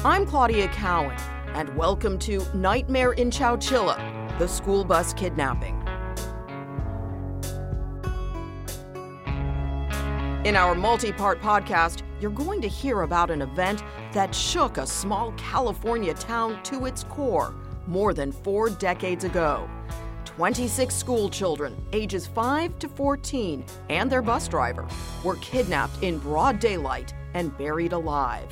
I'm Claudia Cowan, and welcome to Nightmare in Chowchilla, the school bus kidnapping. In our multi-part podcast, you're going to hear about an event that shook a small California town to its core more than 4 decades ago. 26 school children, ages 5 to 14, and their bus driver were kidnapped in broad daylight and buried alive.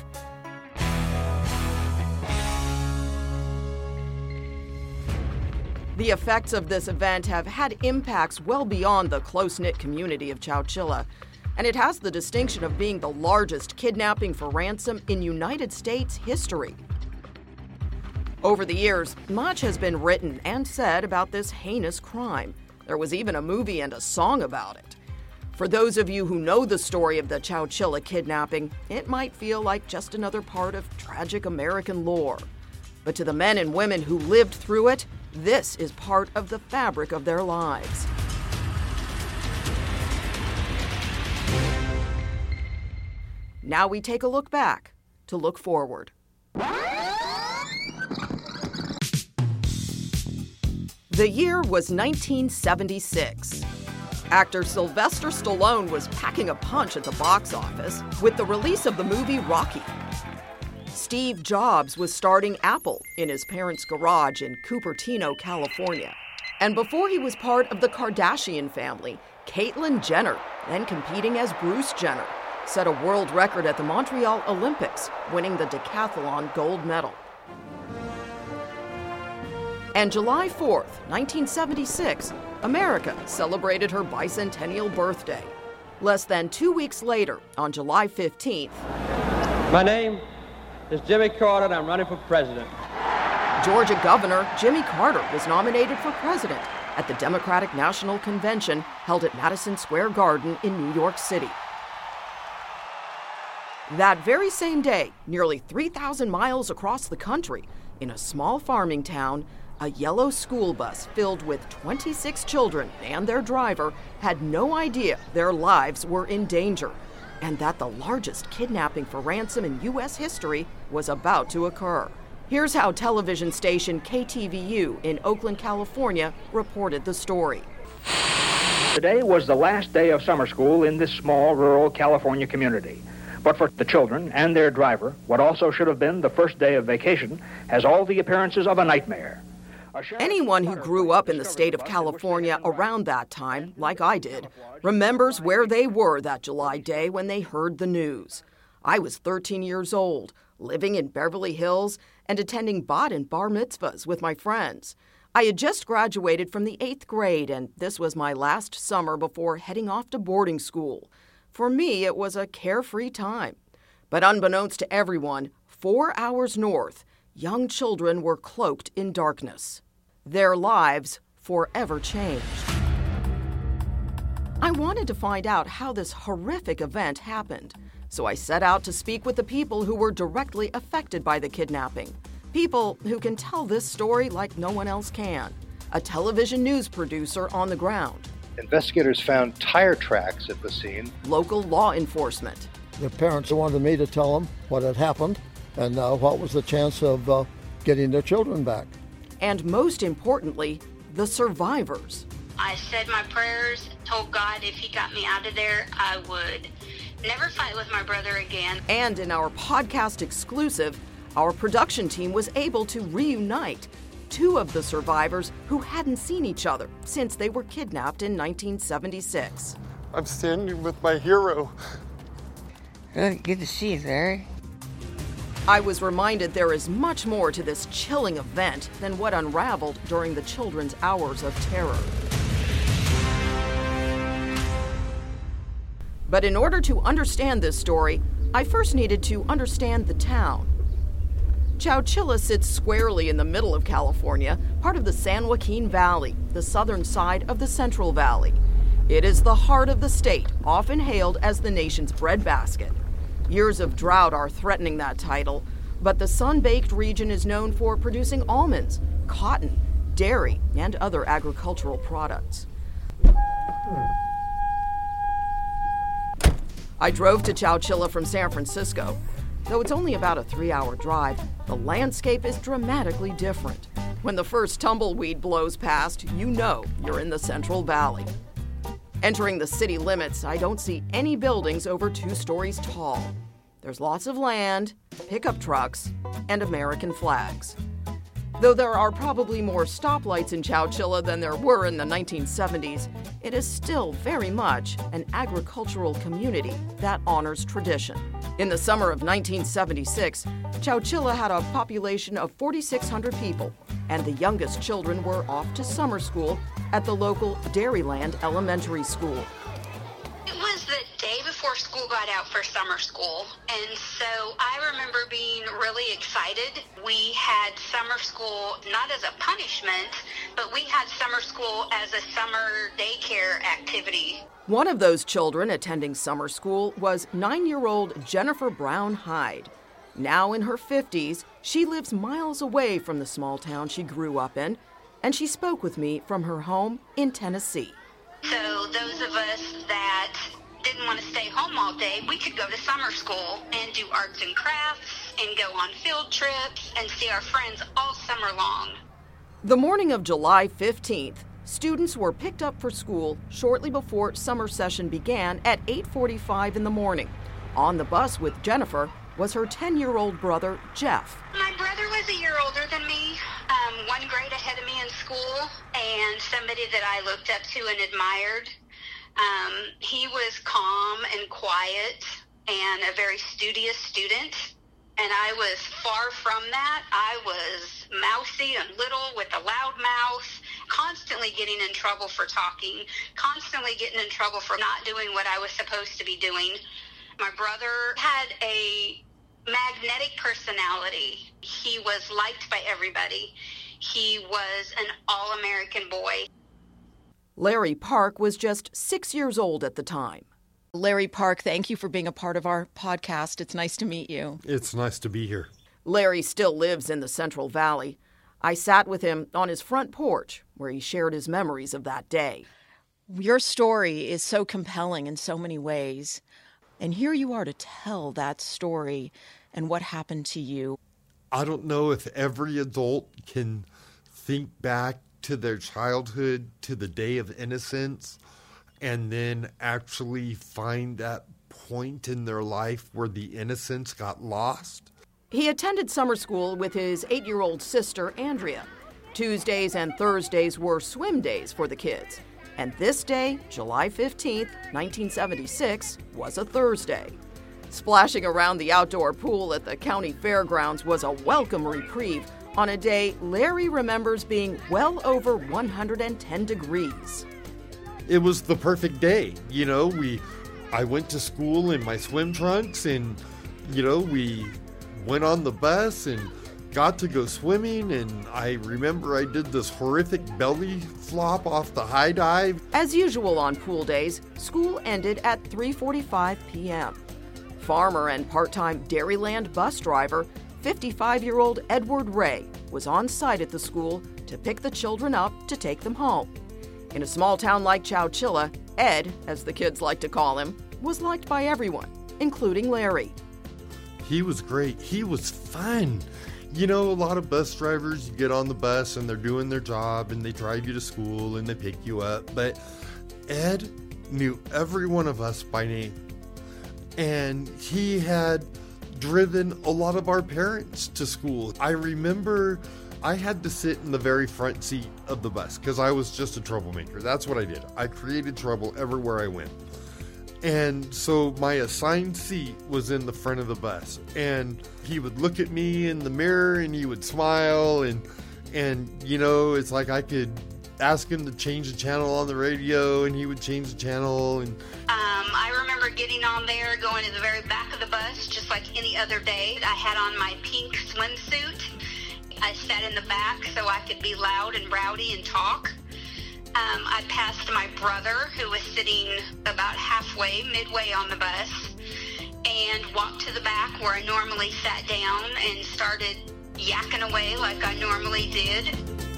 The effects of this event have had impacts well beyond the close-knit community of Chowchilla, and it has the distinction of being the largest kidnapping for ransom in United States history. Over the years, much has been written and said about this heinous crime. There was even a movie and a song about it. For those of you who know the story of the Chowchilla kidnapping, it might feel like just another part of tragic American lore. But to the men and women who lived through it, this is part of the fabric of their lives. Now we take a look back to look forward. The year was 1976. Actor Sylvester Stallone was packing a punch at the box office with the release of the movie Rocky. Steve Jobs was starting Apple in his parents' garage in Cupertino, California. And before he was part of the Kardashian family, Caitlyn Jenner, then competing as Bruce Jenner, set a world record at the Montreal Olympics, winning the decathlon gold medal. And July 4th, 1976, America celebrated her bicentennial birthday. Less than 2 weeks later, on July 15th, my name is Jimmy Carter, and I'm running for president. Georgia Governor Jimmy Carter was nominated for president at the Democratic National Convention held at Madison Square Garden in New York City. That very same day, nearly 3,000 miles across the country, in a small farming town, a yellow school bus filled with 26 children and their driver had no idea their lives were in danger, and that the largest kidnapping for ransom in U.S. history was about to occur. Here's how television station KTVU in Oakland, California, reported the story. Today was the last day of summer school in this small rural California community. But for the children and their driver, what also should have been the first day of vacation has all the appearances of a nightmare. Anyone who grew up in the state of California around that time, like I did, remembers where they were that July day when they heard the news. I was 13 years old, living in Beverly Hills and attending bat and bar mitzvahs with my friends. I had just graduated from the 8th grade, and this was my last summer before heading off to boarding school. For me, it was a carefree time. But unbeknownst to everyone, 4 hours north, young children were cloaked in darkness. Their lives forever changed. I wanted to find out how this horrific event happened, so I set out to speak with the people who were directly affected by the kidnapping. People who can tell this story like no one else can. A television news producer on the ground. Investigators found tire tracks at the scene. Local law enforcement. The parents wanted me to tell them what had happened and what was the chance of getting their children back. And most importantly, the survivors. I said my prayers, told God if he got me out of there, I would never fight with my brother again. And in our podcast exclusive, our production team was able to reunite 2 of the survivors who hadn't seen each other since they were kidnapped in 1976. I'm standing with my hero. Good to see you, Larry. I was reminded there is much more to this chilling event than what unraveled during the children's hours of terror. But in order to understand this story, I first needed to understand the town. Chowchilla sits squarely in the middle of California, part of the San Joaquin Valley, the southern side of the Central Valley. It is the heart of the state, often hailed as the nation's breadbasket. Years of drought are threatening that title, but the sun-baked region is known for producing almonds, cotton, dairy, and other agricultural products. I drove to Chowchilla from San Francisco. Though it's only about a 3-hour drive, the landscape is dramatically different. When the first tumbleweed blows past, you know you're in the Central Valley. Entering the city limits, I don't see any buildings over 2 stories tall. There's lots of land, pickup trucks, and American flags. Though there are probably more stoplights in Chowchilla than there were in the 1970s, it is still very much an agricultural community that honors tradition. In the summer of 1976, Chowchilla had a population of 4,600 people, and the youngest children were off to summer school at the local Dairyland Elementary School. It was the day before school got out for summer school, and so I remember being really excited. We had summer school not as a punishment, but we had summer school as a summer daycare activity. One of those children attending summer school was 9-year-old Jennifer Brown Hyde. Now in her 50s, she lives miles away from the small town she grew up in, and she spoke with me from her home in Tennessee. So those of us that didn't want to stay home all day, we could go to summer school and do arts and crafts and go on field trips and see our friends all summer long. The morning of July 15th, students were picked up for school shortly before summer session began at 8:45 in the morning. On the bus with Jennifer was her 10-year-old brother, Jeff. My brother was a year older than me, 1 grade ahead of me in school, and somebody that I looked up to and admired. He was calm and quiet and a very studious student, and I was far from that. I was mousy and little with a loud mouth, constantly getting in trouble for talking, constantly getting in trouble for not doing what I was supposed to be doing. My brother had a magnetic personality. He was liked by everybody. He was an all-American boy. Larry Park was just 6 years old at the time. Larry Park, thank you for being a part of our podcast. It's nice to meet you. It's nice to be here. Larry still lives in the Central Valley. I sat with him on his front porch, where he shared his memories of that day. Your story is so compelling in so many ways. And here you are to tell that story and what happened to you. I don't know if every adult can think back to their childhood, to the day of innocence, and then actually find that point in their life where the innocence got lost. He attended summer school with his 8-year-old sister, Andrea. Tuesdays and Thursdays were swim days for the kids. And this day, July 15th, 1976, was a Thursday. Splashing around the outdoor pool at the county fairgrounds was a welcome reprieve on a day Larry remembers being well over 110 degrees. It was the perfect day. I went to school in my swim trunks and, we went on the bus and got to go swimming, and I remember I did this horrific belly flop off the high dive. As usual on pool days, school ended at 3:45 p.m. Farmer and part-time Dairyland bus driver, 55-year-old Edward Ray, was on site at the school to pick the children up to take them home. In a small town like Chowchilla, Ed, as the kids like to call him, was liked by everyone, including Larry. He was great. He was fun. A lot of bus drivers, you get on the bus and they're doing their job and they drive you to school and they pick you up. But Ed knew every one of us by name. And he had driven a lot of our parents to school. I remember I had to sit in the very front seat of the bus because I was just a troublemaker. That's what I did. I created trouble everywhere I went. And so my assigned seat was in the front of the bus. And he would look at me in the mirror and he would smile. And it's like I could ask him to change the channel on the radio and he would change the channel. And I remember getting on there, going to the very back of the bus, just like any other day. I had on my pink swimsuit. I sat in the back so I could be loud and rowdy and talk. I passed my brother, who was sitting about midway on the bus, and walked to the back where I normally sat down and started yakking away like I normally did.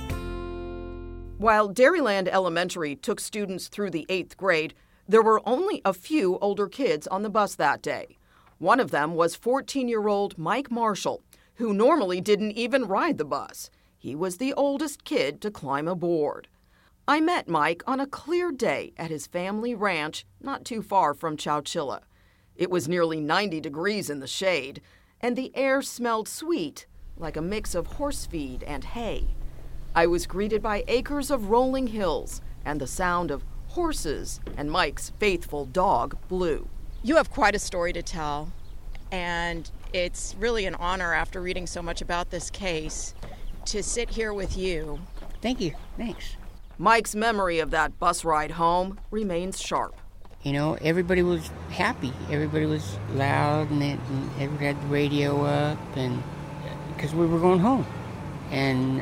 While Dairyland Elementary took students through the 8th grade, there were only a few older kids on the bus that day. One of them was 14-year-old Mike Marshall, who normally didn't even ride the bus. He was the oldest kid to climb aboard. I met Mike on a clear day at his family ranch not too far from Chowchilla. It was nearly 90 degrees in the shade, and the air smelled sweet, like a mix of horse feed and hay. I was greeted by acres of rolling hills and the sound of horses and Mike's faithful dog, Blue. You have quite a story to tell, and it's really an honor after reading so much about this case to sit here with you. Thank you. Thanks. Mike's memory of that bus ride home remains sharp. You know, everybody was happy. Everybody was loud, and everybody had the radio up, and because we were going home. And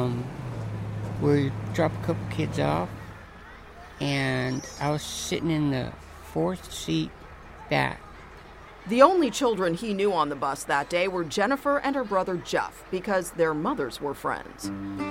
we dropped a couple kids off, and I was sitting in the fourth seat back. The only children he knew on the bus that day were Jennifer and her brother Jeff, because their mothers were friends.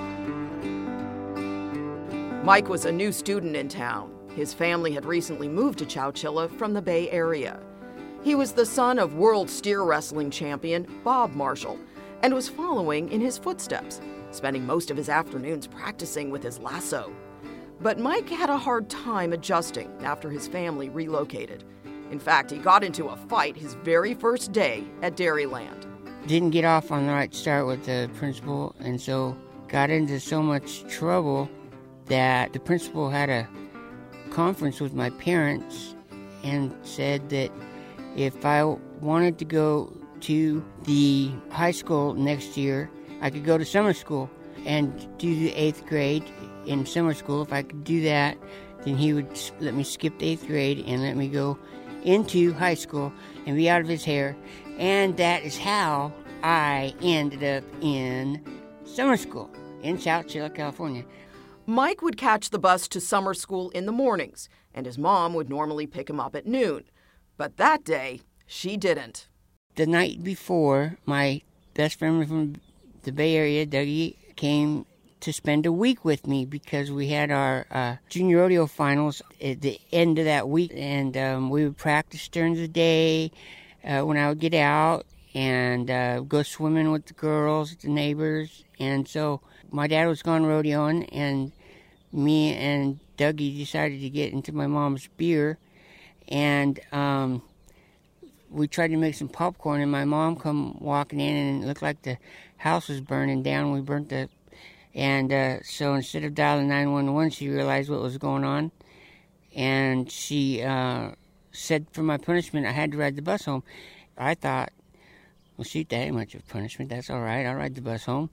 Mike was a new student in town. His family had recently moved to Chowchilla from the Bay Area. He was the son of world steer wrestling champion Bob Marshall and was following in his footsteps, spending most of his afternoons practicing with his lasso. But Mike had a hard time adjusting after his family relocated. In fact, he got into a fight his very first day at Dairyland. Didn't get off on the right start with the principal, and so got into so much trouble that the principal had a conference with my parents and said that if I wanted to go to the high school next year, I could go to summer school and do the 8th grade in summer school. If I could do that, then he would let me skip the 8th grade and let me go into high school and be out of his hair. And that is how I ended up in summer school in Chowchilla, California. Mike would catch the bus to summer school in the mornings, and his mom would normally pick him up at noon. But that day, she didn't. The night before, my best friend from the Bay Area, Dougie, came to spend a week with me because we had our junior rodeo finals at the end of that week, and we would practice during the day when I would get out and go swimming with the girls, the neighbors. And so my dad was gone rodeoing, and me and Dougie decided to get into my mom's beer, and we tried to make some popcorn, and my mom come walking in, and it looked like the house was burning down. We burnt the... And so instead of dialing 911, she realized what was going on, and she said for my punishment, I had to ride the bus home. I thought, well, shoot, that ain't much of a punishment. That's all right. I'll ride the bus home.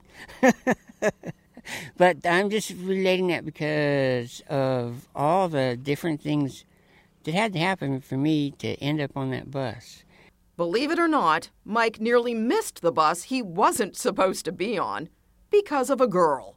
But I'm just relating that because of all the different things that had to happen for me to end up on that bus. Believe it or not, Mike nearly missed the bus he wasn't supposed to be on because of a girl.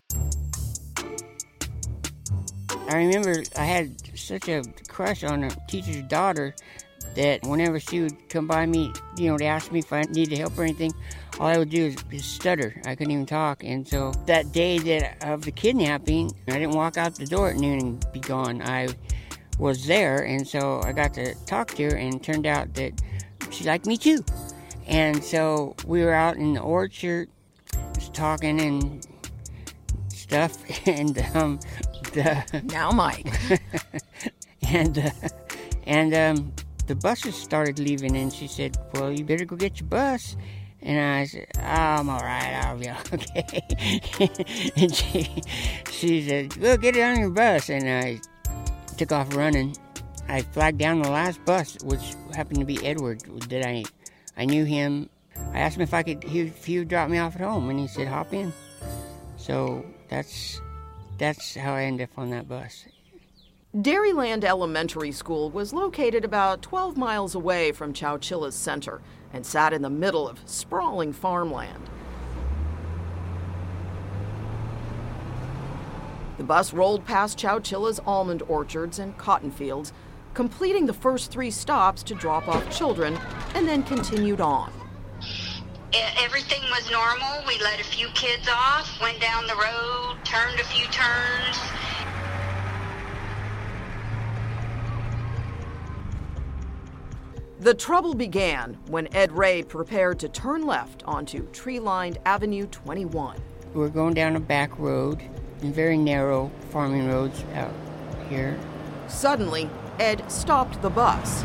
I remember I had such a crush on a teacher's daughter that whenever she would come by me, to ask me if I needed help or anything, all I would do is stutter. I couldn't even talk. And so that day of the kidnapping, I didn't walk out the door at noon and be gone. I was there, and so I got to talk to her, and it turned out that she liked me too. And so we were out in the orchard just talking and stuff, and now Mike. and the buses started leaving, and she said, well, you better go get your bus. And I said, I'm all right, I'll be okay. And she said, well, get it on your bus. And I took off running. I flagged down the last bus, which happened to be Edward. That I knew him. I asked him if he would drop me off at home, and he said, hop in. So that's how I ended up on that bus. Dairyland Elementary School was located about 12 miles away from Chowchilla's center and sat in the middle of sprawling farmland. The bus rolled past Chowchilla's almond orchards and cotton fields, completing the first 3 stops to drop off children, and then continued on. Everything was normal. We let a few kids off, went down the road, turned a few turns. The trouble began when Ed Ray prepared to turn left onto tree-lined Avenue 21. We're going down a back road, and very narrow farming roads out here. Suddenly, Ed stopped the bus.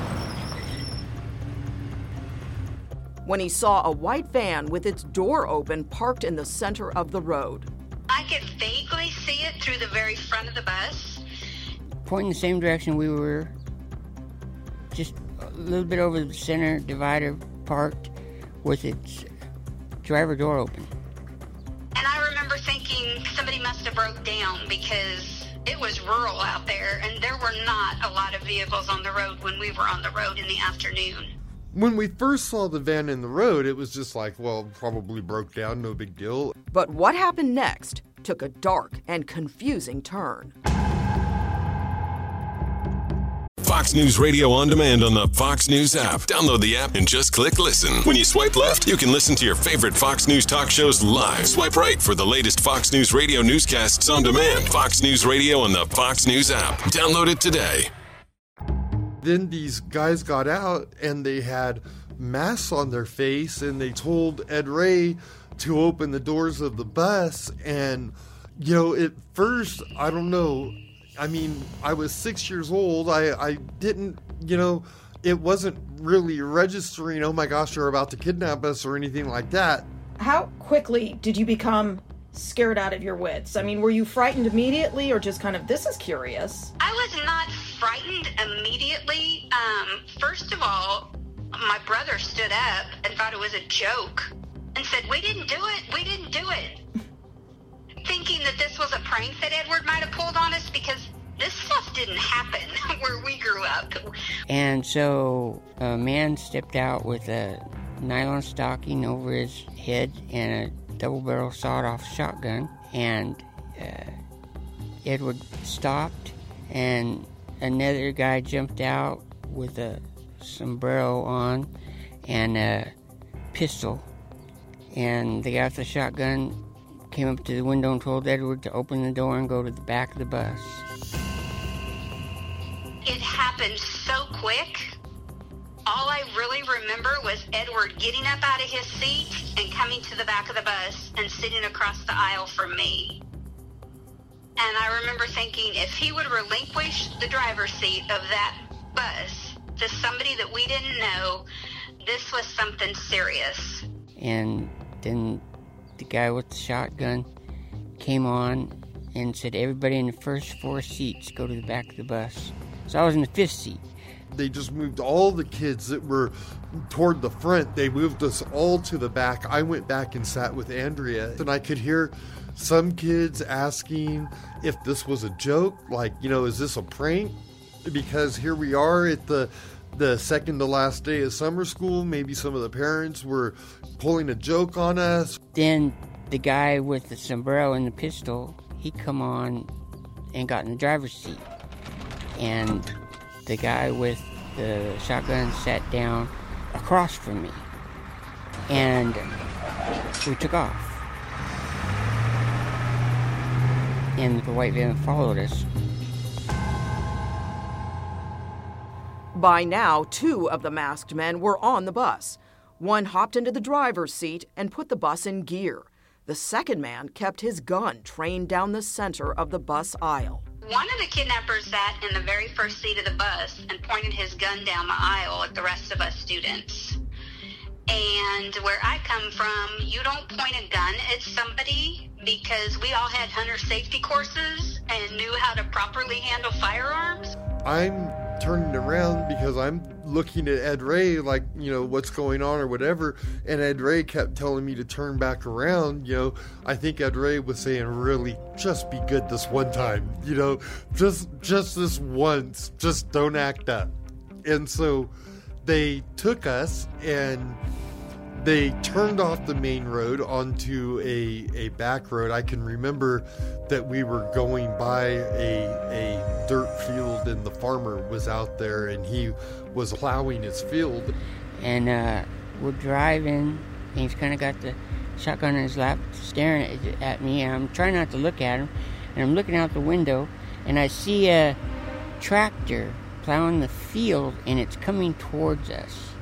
When he saw a white van with its door open parked in the center of the road. I could vaguely see it through the very front of the bus. Pointing the same direction we were, just a little bit over the center divider, parked with its driver door open. And I remember thinking somebody must have broke down because it was rural out there and there were not a lot of vehicles on the road when we were on the road in the afternoon. When we first saw the van in the road, it was just like, well, probably broke down, no big deal. But what happened next took a dark and confusing turn. Fox News Radio on demand on the Fox News app. Download the app and just click listen. When you swipe left, you can listen to your favorite Fox News talk shows live. Swipe right for the latest Fox News Radio newscasts on demand. Fox News Radio on the Fox News app. Download it today. Then these guys got out and they had masks on their face and they told Ed Ray to open the doors of the bus. And, you know, at first, I don't know. I mean, I was 6 years old. I didn't, you know, it wasn't really registering, oh my gosh, you're about to kidnap us or anything like that. How quickly did you become scared out of your wits? I mean, were you frightened immediately or just kind of, this is curious? I was not frightened immediately. First of all, my brother stood up and thought it was a joke and said, we didn't do it. Thinking that this was a prank that Edward might have pulled on us because this stuff didn't happen where we grew up. And so a man stepped out with a nylon stocking over his head and a double-barrel sawed-off shotgun, and Edward stopped, and another guy jumped out with a sombrero on and a pistol, and the guy with the shotgun came up to the window and told Edward to open the door and go to the back of the bus. It happened so quick. All I really remember was Edward getting up out of his seat and coming to the back of the bus and sitting across the aisle from me. And I remember thinking if he would relinquish the driver's seat of that bus to somebody that we didn't know, this was something serious. And then the guy with the shotgun came on and said, everybody in the first 4 seats go to the back of the bus. So I was in the 5th seat. They just moved all the kids that were toward the front. They moved us all to the back. I went back and sat with Andrea, and I could hear some kids asking if this was a joke, like, you know, is this a prank? Because here we are at the second to last day of summer school. Maybe some of the parents were pulling a joke on us. Then the guy with the sombrero and the pistol, he come on and got in the driver's seat. And the guy with the shotgun sat down across from me. And we took off. And the white van followed us. By now, 2 of the masked men were on the bus. One hopped into the driver's seat and put the bus in gear. The second man kept his gun trained down the center of the bus aisle. One of the kidnappers sat in the very first seat of the bus and pointed his gun down the aisle at the rest of us students. And where I come from, you don't point a gun at somebody because we all had hunter safety courses and knew how to properly handle firearms. I'm turning around because I'm looking at Ed Ray like, you know, what's going on or whatever. And Ed Ray kept telling me to turn back around. You know, I think Ed Ray was saying, really, just be good this one time. You know, just this once. Just don't act up. And so they took us and they turned off the main road onto a back road. I can remember that we were going by a dirt field and the farmer was out there and he was plowing his field. And we're driving and he's kind of got the shotgun in his lap staring at me, and I'm trying not to look at him, and I'm looking out the window and I see a tractor plowing the field and it's coming towards us.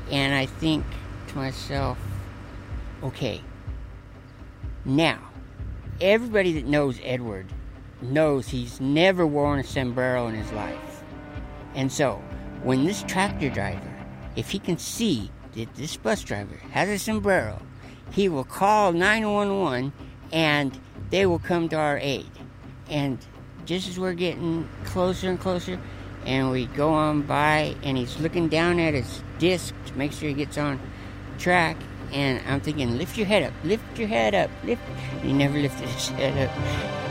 And I think to myself, okay, now, everybody that knows Edward knows he's never worn a sombrero in his life. And so, when this tractor driver, if he can see that this bus driver has a sombrero, he will call 911 and they will come to our aid. And just as we're getting closer and closer, and we go on by, and he's looking down at his disc to make sure he gets on track, and I'm thinking, lift your head up, lift your head up, lift. He never lifted his head up.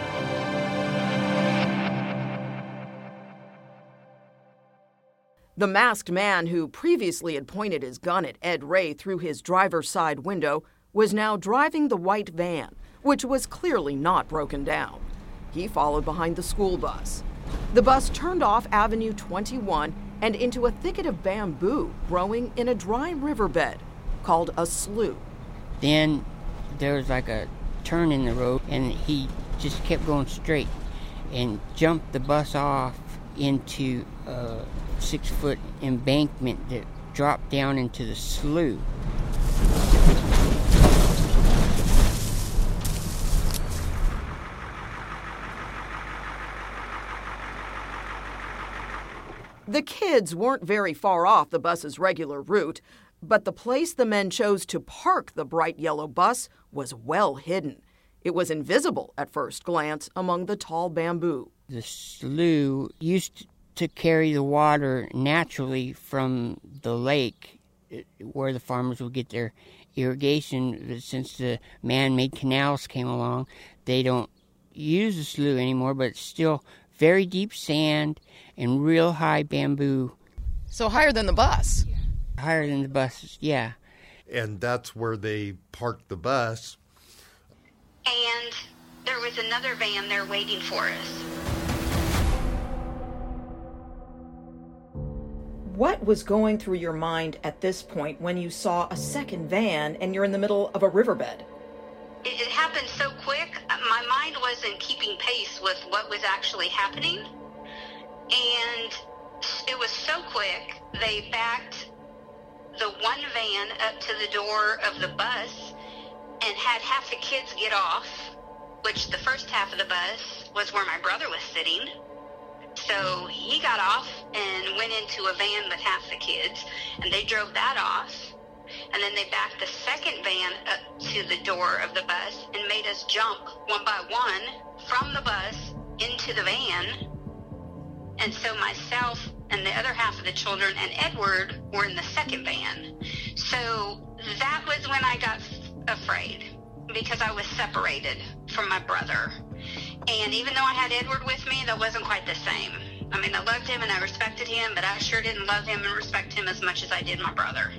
The masked man who previously had pointed his gun at Ed Ray through his driver's side window was now driving the white van, which was clearly not broken down. He followed behind the school bus. The bus turned off Avenue 21 and into a thicket of bamboo growing in a dry riverbed called a slough. Then there was like a turn in the road, and he just kept going straight and jumped the bus off into a 6-foot embankment that dropped down into the slough. The kids weren't very far off the bus's regular route, but the place the men chose to park the bright yellow bus was well hidden. It was invisible at first glance among the tall bamboo. The slough used to carry the water naturally from the lake where the farmers would get their irrigation. Since the man-made canals came along, they don't use the slough anymore, but it's still very deep sand and real high bamboo. So higher than the bus? Higher than the bus, yeah. And that's where they parked the bus. And there was another van there waiting for us. What was going through your mind at this point when you saw a second van and you're in the middle of a riverbed? It happened so quick, my mind wasn't keeping pace with what was actually happening. And it was so quick, they backed the one van up to the door of the bus and had half the kids get off, which the first half of the bus was where my brother was sitting. So he got off and went into a van with half the kids, and they drove that off. And then they backed the second van up to the door of the bus and made us jump one by one from the bus into the van. And so myself and the other half of the children and Edward were in the second van. So that was when I got afraid, because I was separated from my brother. And even though I had Edward with me, that wasn't quite the same. I mean, I loved him and I respected him, but I sure didn't love him and respect him as much as I did my brother.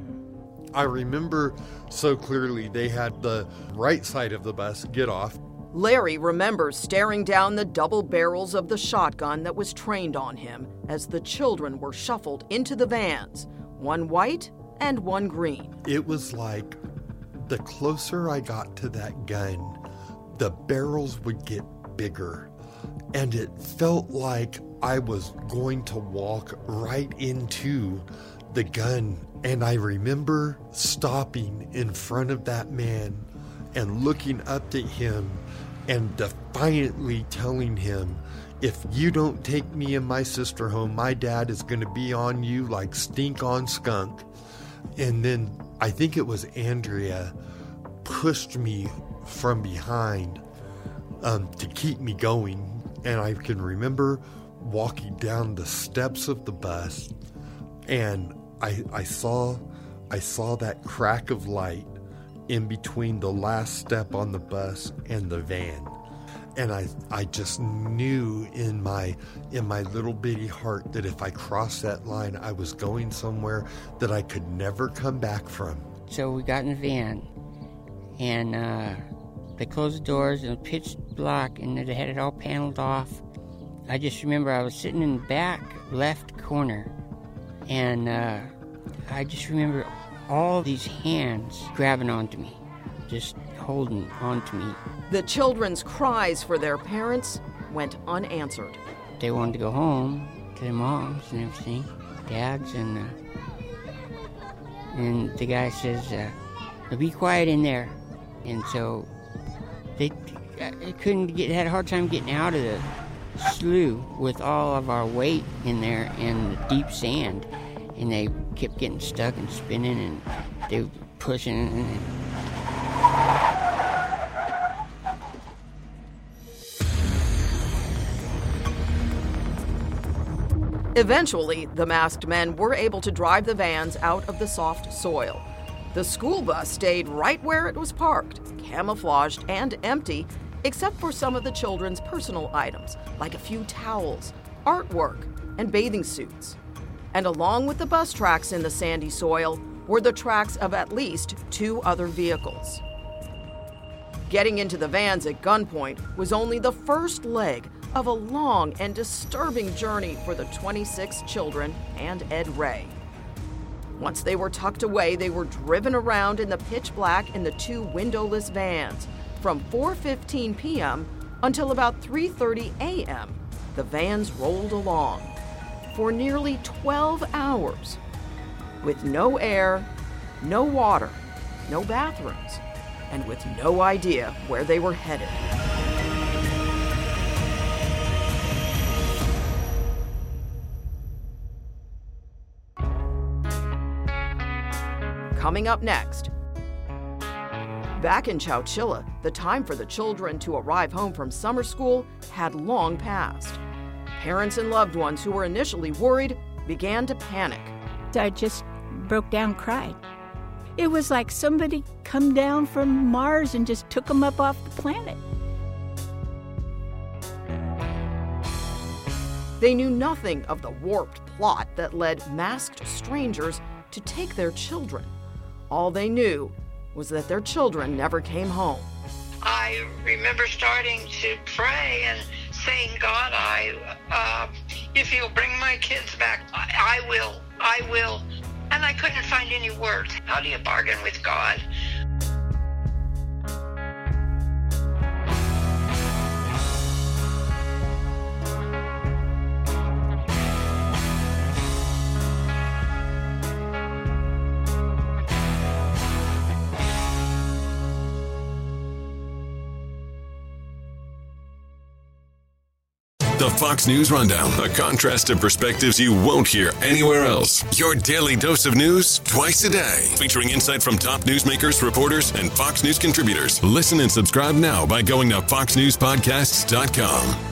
I remember so clearly they had the right side of the bus get off. Larry remembers staring down the double barrels of the shotgun that was trained on him as the children were shuffled into the vans, one white and one green. It was like the closer I got to that gun, the barrels would get bigger, and it felt like I was going to walk right into the gun. And I remember stopping in front of that man and looking up to him and defiantly telling him, if you don't take me and my sister home, my dad is going to be on you like stink on skunk. And then I think it was Andrea pushed me from behind to keep me going. And I can remember walking down the steps of the bus, and I saw that crack of light in between the last step on the bus and the van. And I just knew in my little bitty heart that if I crossed that line, I was going somewhere that I could never come back from. So we got in the van, and they closed the doors, and it was pitch black, and they had it all paneled off. I just remember I was sitting in the back left corner, and I just remember all these hands grabbing onto me, just holding onto me. The children's cries for their parents went unanswered. They wanted to go home to their moms and everything, dads, and And the guy says, be quiet in there. And so they had a hard time getting out of the slough with all of our weight in there and the deep sand. And they kept getting stuck and spinning, and they were pushing. Eventually, the masked men were able to drive the vans out of the soft soil. The school bus stayed right where it was parked, camouflaged and empty, except for some of the children's personal items, like a few towels, artwork, and bathing suits. And along with the bus tracks in the sandy soil were the tracks of at least 2 other vehicles. Getting into the vans at gunpoint was only the first leg of a long and disturbing journey for the 26 children and Ed Ray. Once they were tucked away, they were driven around in the pitch black in the 2 windowless vans. From 4:15 p.m. until about 3:30 a.m., the vans rolled along for nearly 12 hours with no air, no water, no bathrooms, and with no idea where they were headed. Coming up next, back in Chowchilla, the time for the children to arrive home from summer school had long passed. Parents and loved ones who were initially worried began to panic. I just broke down and cried. It was like somebody come down from Mars and just took them up off the planet. They knew nothing of the warped plot that led masked strangers to take their children. All they knew was that their children never came home. I remember starting to pray and saying, God, if you'll bring my kids back, I will. And I couldn't find any words. How do you bargain with God? The Fox News Rundown, a contrast of perspectives you won't hear anywhere else. Your daily dose of news twice a day, featuring insight from top newsmakers, reporters, and Fox News contributors. Listen and subscribe now by going to foxnewspodcasts.com.